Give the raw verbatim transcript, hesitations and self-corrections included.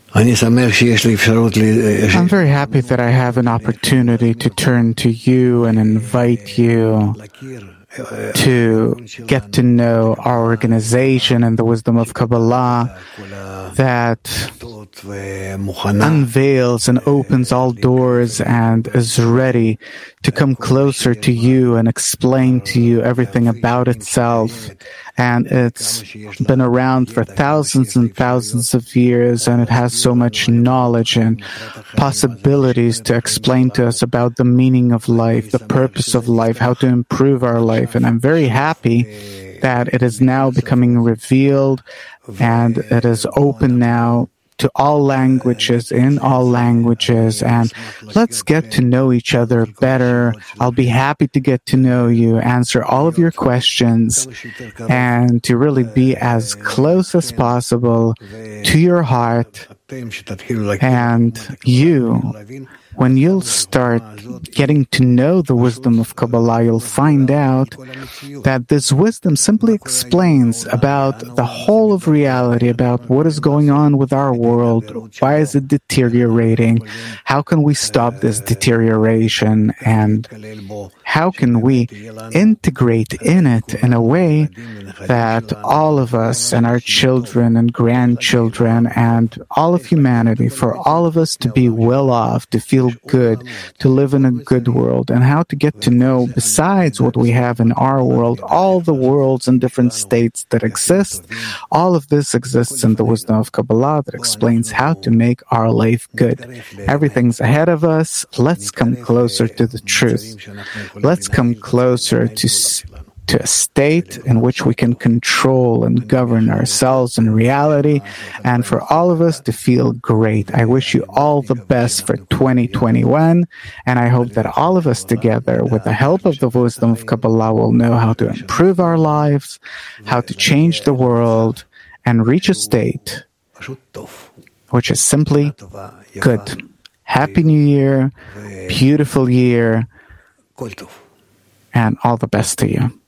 I'm very happy that I have an opportunity to turn to you and invite you to get to know our organization and the wisdom of Kabbalah that unveils and opens all doors and is ready to come closer to you and explain to you everything about itself. And it's been around for thousands and thousands of years, and it has so much knowledge and possibilities to explain to us about the meaning of life, the purpose of life, how to improve our life. And I'm very happy that it is now becoming revealed and it is open now to all languages, in all languages, and let's get to know each other better. I'll be happy to get to know you, answer all of your questions, and to really be as close as possible to your heart. And you, when you'll start getting to know the wisdom of Kabbalah, you'll find out that this wisdom simply explains about the whole of reality, about what is going on with our world, why is it deteriorating, how can we stop this deterioration, and how can we integrate in it in a way that all of us and our children and grandchildren and all of humanity, for all of us to be well off, to feel good, to live in a good world, and how to get to know, besides what we have in our world, all the worlds and different states that exist. All of this exists in the wisdom of Kabbalah that explains how to make our life good. Everything's ahead of us. Let's come closer to the truth. Let's come closer to to a state in which we can control and govern ourselves in reality, and for all of us to feel great. I wish you all the best for twenty twenty-one, and I hope that all of us together, with the help of the wisdom of Kabbalah, will know how to improve our lives, how to change the world, and reach a state which is simply good. Happy New Year, beautiful year, and all the best to you.